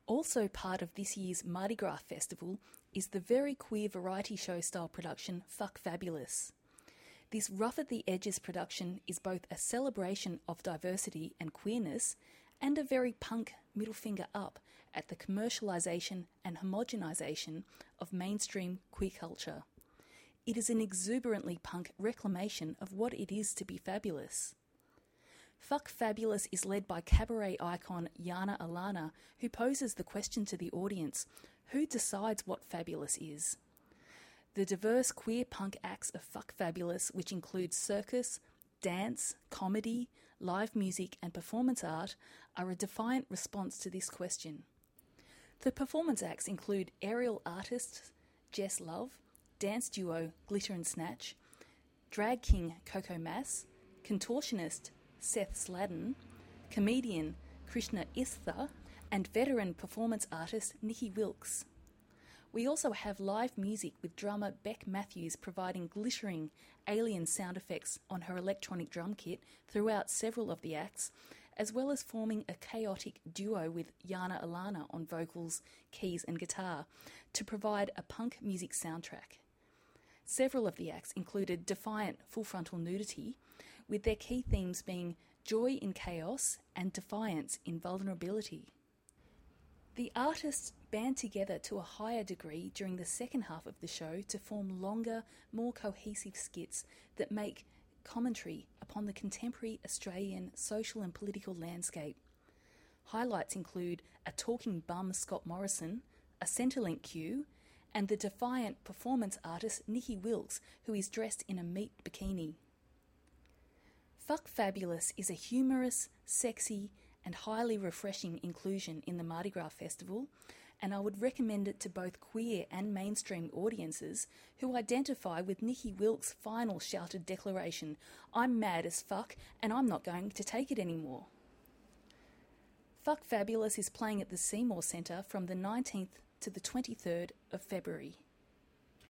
Also part of this year's Mardi Gras festival is the very queer variety show style production Fuck Fabulous. This rough-at-the-edges production is both a celebration of diversity and queerness and a very punk middle finger up at the commercialisation and homogenisation of mainstream queer culture. It is an exuberantly punk reclamation of what it is to be fabulous. Fuck Fabulous is led by cabaret icon Yana Alana, who poses the question to the audience, who decides what fabulous is? The diverse queer punk acts of Fuck Fabulous, which include circus, dance, comedy, live music and performance art, are a defiant response to this question. The performance acts include aerial artists Jess Love, dance duo Glitter and Snatch, drag king Coco Mass, contortionist Seth Sladden, comedian Krishna Istha, and veteran performance artist Nikki Wilkes. We also have live music with drummer Beck Matthews providing glittering alien sound effects on her electronic drum kit throughout several of the acts, as well as forming a chaotic duo with Yana Alana on vocals, keys and guitar to provide a punk music soundtrack. Several of the acts included defiant full frontal nudity, with their key themes being joy in chaos and defiance in vulnerability. The artists band together to a higher degree during the second half of the show to form longer, more cohesive skits that make commentary upon the contemporary Australian social and political landscape. Highlights include a talking bum Scott Morrison, a Centrelink queue, and the defiant performance artist Nikki Wilkes, who is dressed in a meat bikini. Fuck Fabulous is a humorous, sexy, and highly refreshing inclusion in the Mardi Gras Festival, and I would recommend it to both queer and mainstream audiences who identify with Nikki Wilkes' final shouted declaration, "I'm mad as fuck and I'm not going to take it anymore." Fuck Fabulous is playing at the Seymour Centre from the 19th to the 23rd of February.